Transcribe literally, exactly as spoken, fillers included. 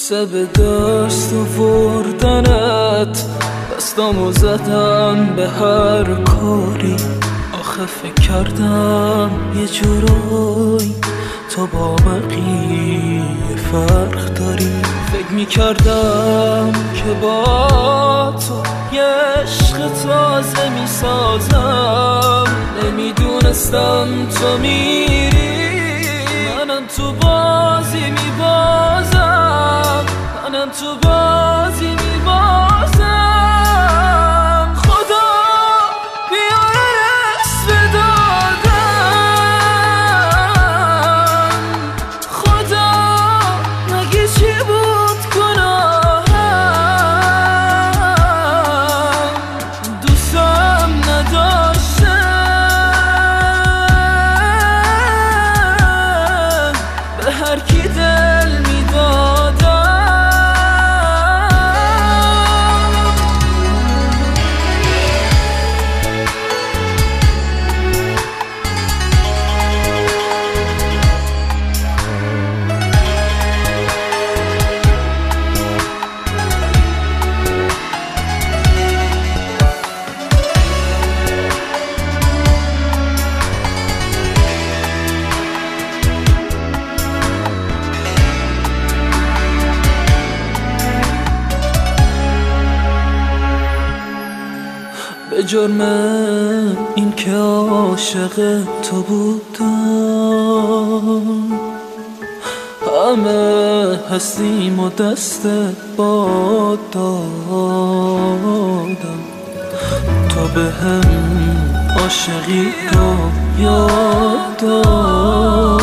بوسه به دست آوردنت، دستامو زدم به هر کاری. آخه فکر کردم یه جورایی تو با بقیه فرق داری. فکر میکردم که با تو یه عشق تازه میسازم، نمیدونستم تو میری. منم تو بازی میبازم، منم تو بازی میبازم. خدا بیاره رس بدادم، خدا مگه چی بود گناهم؟ دوستم نداشتم، به هر کی دل میدادم. به جرم این که عاشق تو بودم، همه هستیم و دست باد دادم. تو به هم عاشقی رو یاد داد.